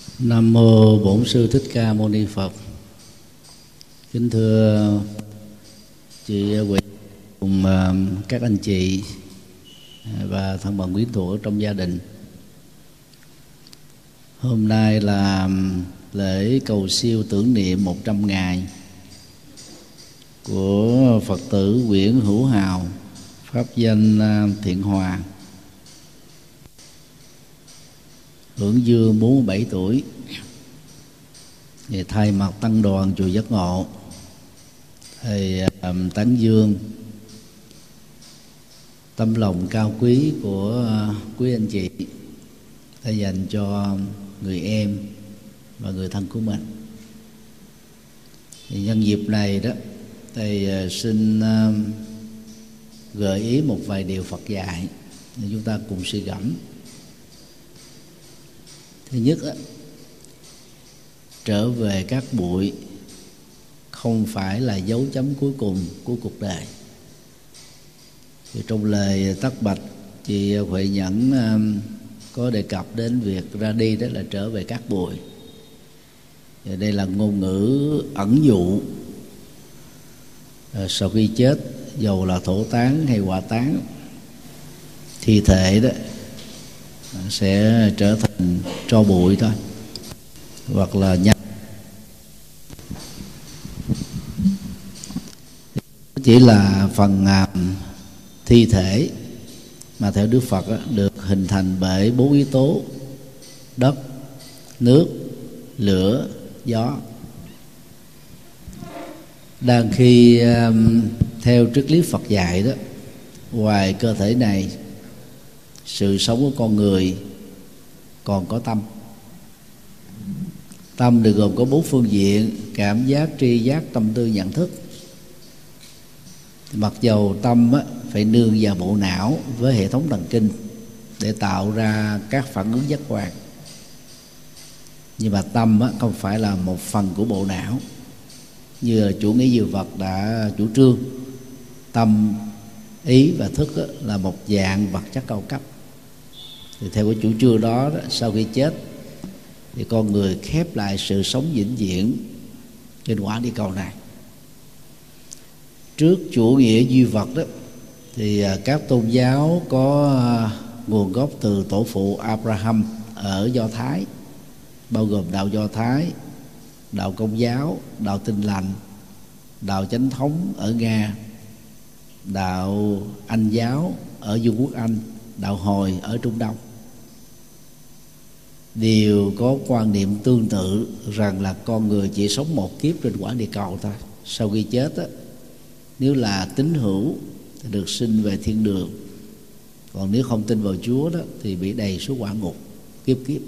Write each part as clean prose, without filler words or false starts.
Nam mô Bổn Sư Thích Ca Mâu Ni Phật. Kính thưa chị Huệ cùng các anh chị và thân bằng quyến thuộc ở trong gia đình. Hôm nay là lễ cầu siêu tưởng niệm 100 ngày của Phật tử Nguyễn Hữu Hào, pháp danh Thiện Hòa, hưởng dương 47 tuổi. Thì thay mặt tăng đoàn chùa Giác Ngộ, thầy tán dương tấm lòng cao quý của quý anh chị đã dành cho người em và người thân của mình. Thì nhân dịp này đó, thầy xin gợi ý một vài điều Phật dạy để chúng ta cùng suy gẫm. Thứ nhất, trở về các bụi không phải là dấu chấm cuối cùng của cuộc đời. Thì trong lời tắc bạch, chị Huệ Nhẫn có đề cập đến việc ra đi, đó là trở về các bụi. Và đây là ngôn ngữ ẩn dụ. Sau khi chết, dầu là thổ tán hay hỏa tán, thi thể đó sẽ trở thành tro bụi thôi, hoặc là nhanh. Chỉ là phần thi thể mà theo Đức Phật được hình thành bởi 4 yếu tố: đất, nước, lửa, gió. Đang khi theo triết lý Phật dạy đó, ngoài cơ thể này, sự sống của con người còn có tâm. Tâm được gồm có 4 phương diện: cảm giác, tri giác, tâm tư, nhận thức. Mặc dầu tâm phải nương vào bộ não với hệ thống thần kinh để tạo ra các phản ứng giác quan, nhưng mà tâm không phải là một phần của bộ não như chủ nghĩa duy vật đã chủ trương. Tâm, ý và thức là một dạng vật chất cao cấp. Thì theo cái chủ trương đó, sau khi chết thì con người khép lại sự sống vĩnh viễn trên quả địa cầu này. Trước chủ nghĩa duy vật đó, thì các tôn giáo có nguồn gốc từ tổ phụ Abraham ở Do Thái, bao gồm đạo Do Thái, đạo Công giáo, đạo Tin lành, đạo Chánh thống ở Nga, đạo Anh giáo ở Vương quốc Anh, đạo Hồi ở Trung Đông. Đều có quan niệm tương tự rằng là con người chỉ sống một kiếp trên quả địa cầu thôi. Sau khi chết á, nếu là tín hữu thì được sinh về thiên đường, còn nếu không tin vào Chúa đó thì bị đầy xuống quả ngục kiếp kiếp.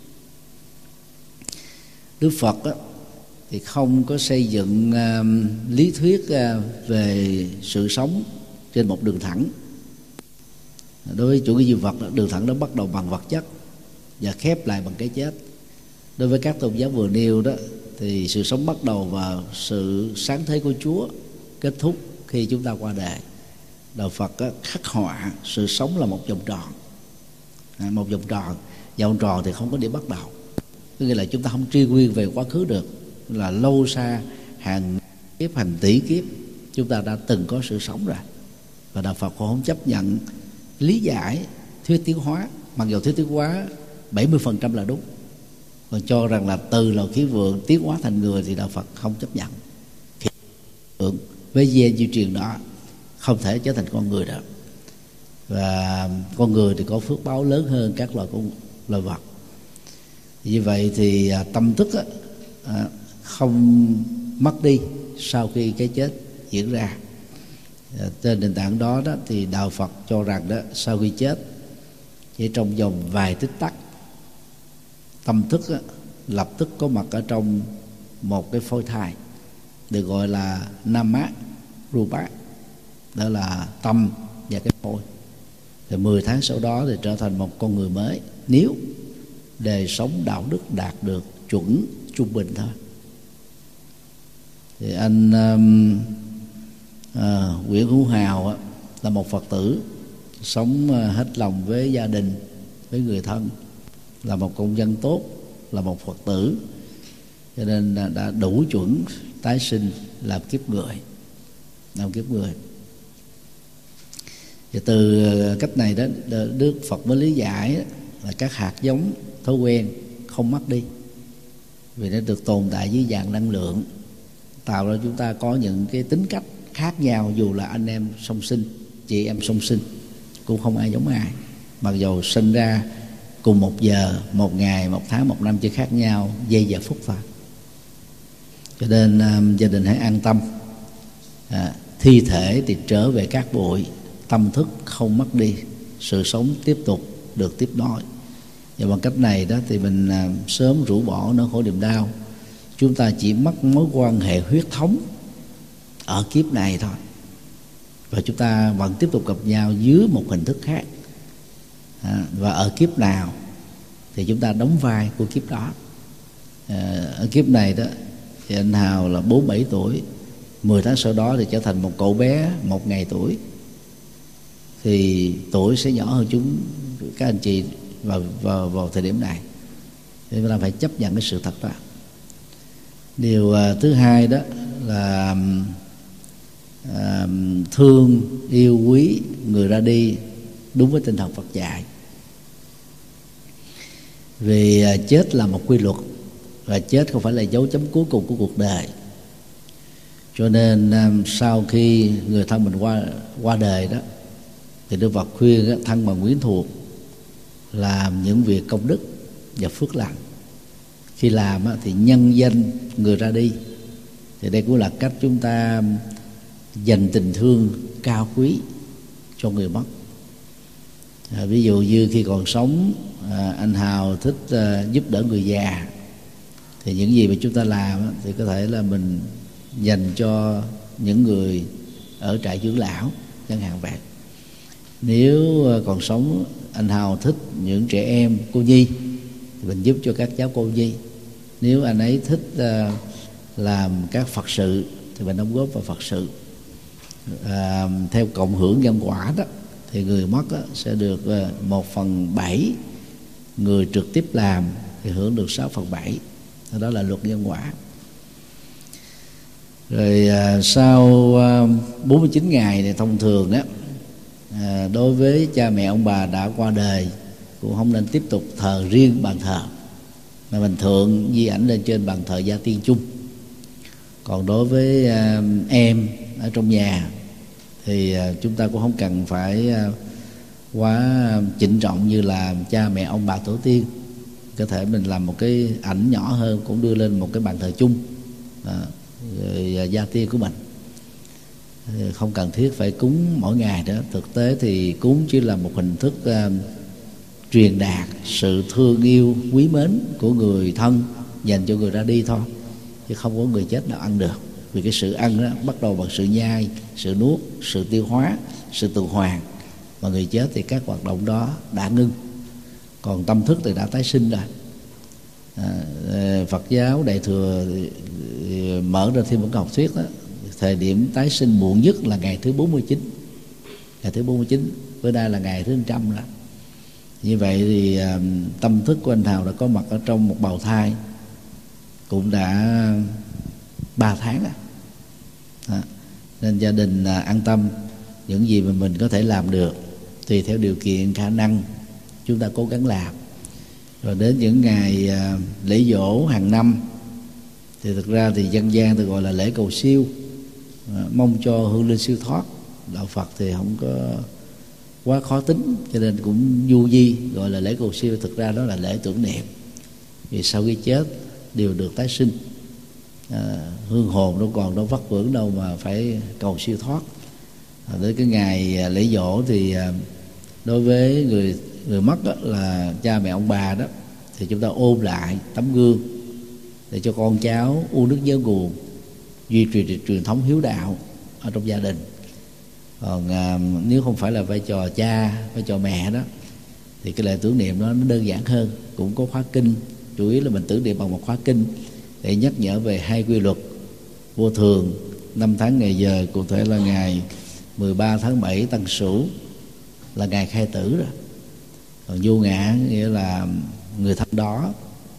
Đức Phật á, thì không có xây dựng lý thuyết về sự sống trên một đường thẳng. Đối với chủ nghĩa duy vật, đường thẳng đó bắt đầu bằng vật chất và khép lại bằng cái chết. Đối với các tôn giáo vừa nêu đó, thì sự sống bắt đầu vào sự sáng thế của Chúa, kết thúc khi chúng ta qua đời. Đạo Phật khắc họa sự sống là một vòng tròn, một vòng tròn. Vòng tròn thì không có điểm bắt đầu, có nghĩa là chúng ta không truy nguyên về quá khứ được, là lâu xa hàng kiếp, hàng tỷ kiếp chúng ta đã từng có sự sống rồi. Và đạo Phật cũng không chấp nhận lý giải thuyết tiến hóa, mặc dù thuyết tiến hóa 70% là đúng, còn cho rằng là từ loài khí vượng tiến hóa thành người thì đạo Phật không chấp nhận. Khí vượng với gen di truyền đó không thể trở thành con người được, và con người thì có phước báo lớn hơn các loài vật. Như vậy thì tâm thức không mất đi sau khi cái chết diễn ra. Trên nền tảng đó, thì đạo Phật cho rằng đó, sau khi chết chỉ trong vòng vài tích tắc, tâm thức lập tức có mặt ở trong một cái phôi thai được gọi là Nama Rupa, đó là tâm và cái phôi. Thì 10 tháng sau đó thì trở thành một con người mới, nếu đời sống đạo đức đạt được chuẩn trung bình thôi. Thì anh Nguyễn Hữu Hào là một Phật tử sống hết lòng với gia đình, với người thân, là một công dân tốt, là một Phật tử, cho nên đã đủ chuẩn tái sinh làm kiếp người. Và từ cách này đó, Đức Phật mới lý giải là các hạt giống thói quen không mất đi, vì nó được tồn tại dưới dạng năng lượng, tạo ra chúng ta có những cái tính cách khác nhau. Dù là anh em song sinh, chị em song sinh, cũng không ai giống ai, mặc dù sinh ra cùng một giờ, một ngày, một tháng, một năm chỉ khác nhau giây và phút thôi. Cho nên gia đình hãy an tâm, thi thể thì trở về cát bụi, tâm thức không mất đi, sự sống tiếp tục được tiếp nối. Và bằng cách này đó thì mình sớm rũ bỏ nỗi khổ niềm đau. Chúng ta chỉ mất mối quan hệ huyết thống ở kiếp này thôi, và chúng ta vẫn tiếp tục gặp nhau dưới một hình thức khác. Và ở kiếp nào thì chúng ta đóng vai của kiếp đó. Ở kiếp này đó thì anh Hào là 47 tuổi, 10 tháng sau đó thì trở thành một cậu bé 1 ngày tuổi, thì tuổi sẽ nhỏ hơn các anh chị vào thời điểm này. Thì chúng ta phải chấp nhận cái sự thật đó. Điều thứ hai đó là thương yêu quý người ra đi đúng với tinh thần Phật dạy. Vì chết là một quy luật, và chết không phải là dấu chấm cuối cùng của cuộc đời. Cho nên sau khi người thân mình qua đời đó, thì Đức Phật khuyên thân bằng quyến thuộc làm những việc công đức và phước lành. Khi làm thì nhân danh người ra đi, thì đây cũng là cách chúng ta dành tình thương cao quý cho người mất. Ví dụ như khi còn sống, anh Hào thích giúp đỡ người già, thì những gì mà chúng ta làm thì có thể là mình dành cho những người ở trại dưỡng lão chẳng hạn vậy. Nếu còn sống, anh Hào thích những trẻ em cô nhi thì mình giúp cho các cháu cô nhi. Nếu anh ấy thích làm các Phật sự thì mình đóng góp vào Phật sự. Theo cộng hưởng nhân quả đó, thì người mất sẽ được 1/7, người trực tiếp làm thì hưởng được 6/7. Đó là luật nhân quả. Rồi sau 49 ngày thì thông thường đó, đối với cha mẹ ông bà đã qua đời cũng không nên tiếp tục thờ riêng bàn thờ, mà mình thượng di ảnh lên trên bàn thờ gia tiên chung. Còn đối với em ở trong nhà thì chúng ta cũng không cần phải quá trịnh trọng như là cha mẹ ông bà tổ tiên. Có thể mình làm một cái ảnh nhỏ hơn, cũng đưa lên một cái bàn thờ chung rồi gia tiên của mình. Không cần thiết phải cúng mỗi ngày đó. Thực tế thì cúng chỉ là một hình thức truyền đạt sự thương yêu quý mến của người thân dành cho người ra đi thôi, chứ không có người chết nào ăn được. Vì cái sự ăn đó bắt đầu bằng sự nhai, sự nuốt, sự tiêu hóa, sự tuần hoàn. Mà người chết thì các hoạt động đó đã ngưng, còn tâm thức thì đã tái sinh rồi. Phật giáo Đại Thừa mở ra thêm một học thuyết đó, thời điểm tái sinh muộn nhất là ngày thứ 49. Ngày thứ 49, bữa nay là ngày thứ 100 rồi. Như vậy thì tâm thức của anh Hào đã có mặt ở trong một bào thai cũng đã 3 tháng rồi. Nên gia đình an tâm, những gì mà mình có thể làm được tùy theo điều kiện khả năng chúng ta cố gắng làm. Rồi đến những ngày lễ dỗ hàng năm thì thực ra thì dân gian tôi gọi là lễ cầu siêu, mong cho hương linh siêu thoát. Đạo Phật thì không có quá khó tính, cho nên cũng du di gọi là lễ cầu siêu. Thực ra đó là lễ tưởng niệm, vì sau khi chết đều được tái sinh. Hương hồn đâu còn đâu vất vưởng đâu mà phải cầu siêu thoát. Đến cái ngày lễ dỗ thì đối với người mất đó, là cha mẹ ông bà đó, thì chúng ta ôm lại tấm gương để cho con cháu uống nước nhớ nguồn, duy trì truyền thống hiếu đạo ở trong gia đình. Còn nếu không phải là vai trò cha, vai trò mẹ đó, thì cái lễ tưởng niệm đó nó đơn giản hơn. Cũng có khóa kinh, chủ yếu là mình tưởng niệm bằng một khóa kinh để nhắc nhở về 2 quy luật vô thường, 5 tháng ngày giờ. Cụ thể là ngày 13 tháng 7 Tân Sửu là ngày khai tử rồi. Còn vô ngã nghĩa là người thân đó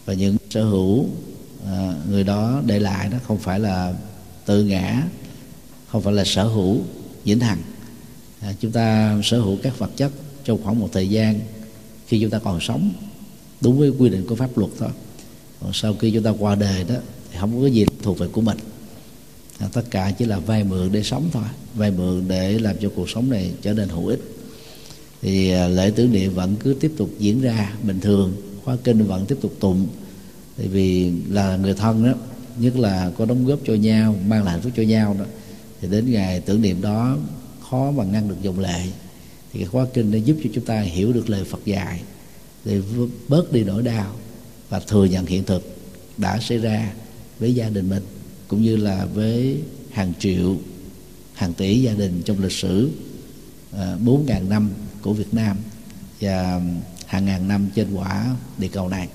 và những sở hữu người đó để lại đó không phải là tự ngã, không phải là sở hữu vĩnh hằng. Chúng ta sở hữu các vật chất trong khoảng một thời gian khi chúng ta còn sống, đúng với quy định của pháp luật thôi. Còn sau khi chúng ta qua đời đó thì không có cái gì thuộc về của mình. Tất cả chỉ là vay mượn để sống thôi, vay mượn để làm cho cuộc sống này trở nên hữu ích. Thì lễ tưởng niệm vẫn cứ tiếp tục diễn ra bình thường, khóa kinh vẫn tiếp tục tụng. Tại vì là người thân đó, nhất là có đóng góp cho nhau, mang lại hạnh phúc cho nhau đó, thì đến ngày tưởng niệm đó khó mà ngăn được dòng lệ. Thì cái khóa kinh đã giúp cho chúng ta hiểu được lời Phật dạy, để bớt đi nỗi đau và thừa nhận hiện thực đã xảy ra với gia đình mình, cũng như là với hàng triệu, hàng tỷ gia đình trong lịch sử 4.000 năm của Việt Nam và hàng ngàn năm trên quả địa cầu này.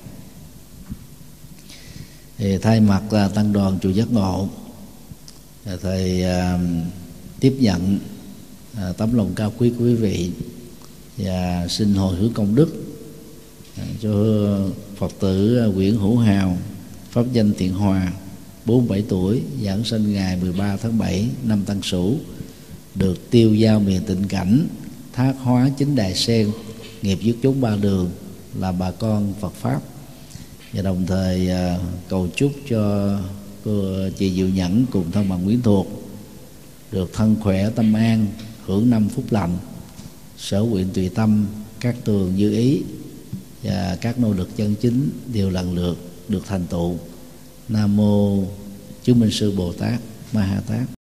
Thì thay mặt tăng đoàn chùa Giác Ngộ, thầy tiếp nhận tấm lòng cao quý của quý vị và xin hồi hướng công đức cho Phật tử Nguyễn Hữu Hào, pháp danh Thiện Hòa, 47 tuổi, giảng sinh ngày 13 tháng 7 năm Tân Sửu, được tiêu giao miền Tịnh Cảnh, thác hóa chính đài sen, nghiệp dứt chốn ba đường, là bà con Phật pháp. Và đồng thời cầu chúc cho cô chị Diệu Nhẫn cùng thân bằng quyến thuộc được thân khỏe tâm an, hưởng năm phúc lành, sở nguyện tùy tâm, các tường như ý và các nỗ lực chân chính đều lần lượt được thành tựu. Nam mô Chứng Minh Sư Bồ Tát Ma Ha Tát.